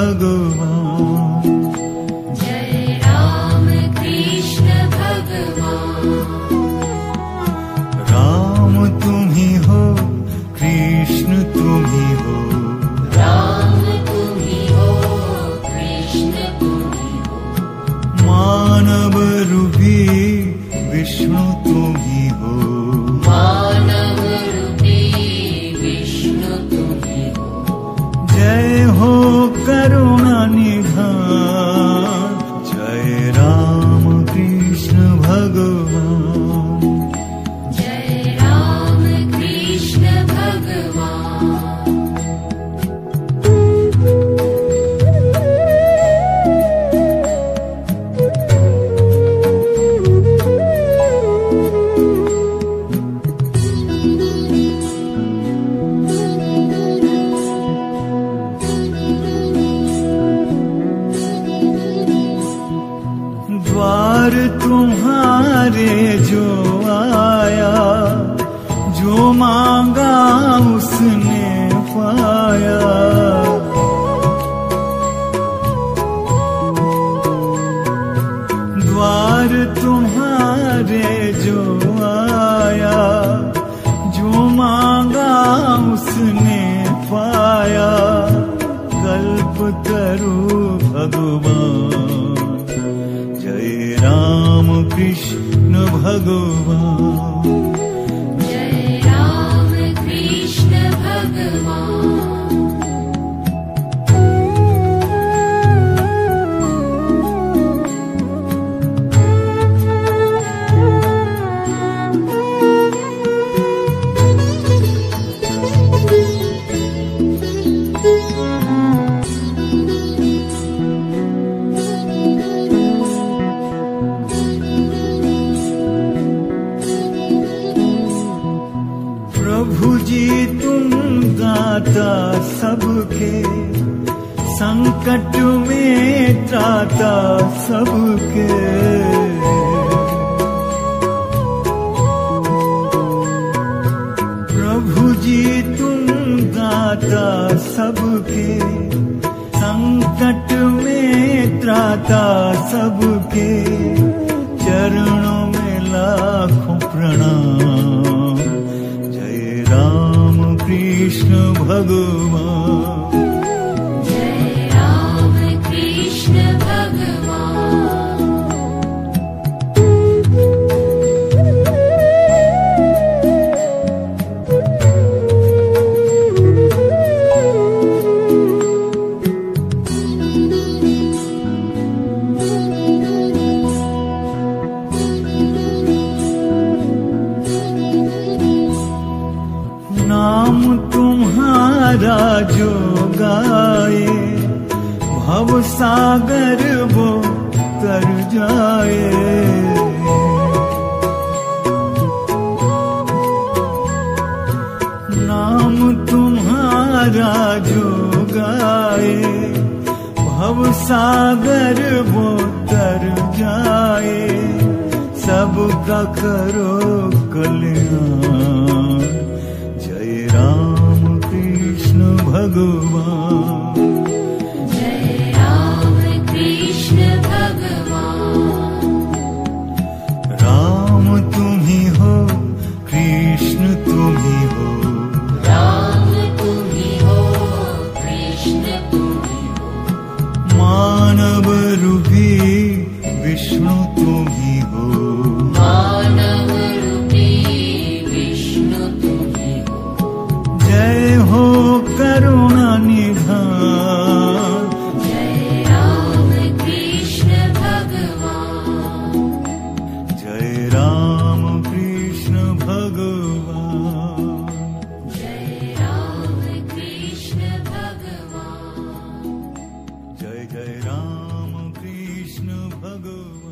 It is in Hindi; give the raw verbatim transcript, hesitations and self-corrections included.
भगवान। जय राम कृष्ण भगवान। राम तुम ही हो, कृष्ण तुम ही हो। राम तुम ही हो, कृष्ण तुम ही हो। मानव रूपी विष्णु तुम ही हो। मानव रूपी विष्णु तुम ही हो। जय हो करुणा निधान, जय राम कृष्ण भगवान। जय राम कृष्ण भगवान। द्वार तुम्हारे जो आया, जो मांगा उसने पाया। द्वार तुम्हारे जो आया, जो मांगा उसने पाया। कल्प तरु भगवान, जय राम कृष्ण भगवान। जय राम कृष्ण भगवान। प्रभु जी तुम दाता सबके, संकट में त्राता सबके। प्रभु जी तुम दाता सबके, संकट में त्राता सबके। चरणों में लाखों प्रणाम, जय राम कृष्ण भगवान। जय राम कृष्ण भगवान। नाम तुम्हारा जो गाए, भव सागर वो तर जाए। नाम तुम्हारा जो गाए, भव सागर वो तर जाए। सबका करो कल्याण, जय राम कृष्ण भगवान। जय राम कृष्ण भगवान। राम तुम ही हो, कृष्ण तुम ही हो। राम तुम ही हो, कृष्ण तुम ही हो। मानव रूपी विष्णु तुम ही हो। मानव रूपी विष्णु तुम ही हो। जय हो करुणा निधान, जय राम कृष्ण भगवान। जय राम कृष्ण भगवान। जय राम कृष्ण भगवान। जय जय राम कृष्ण भगवान।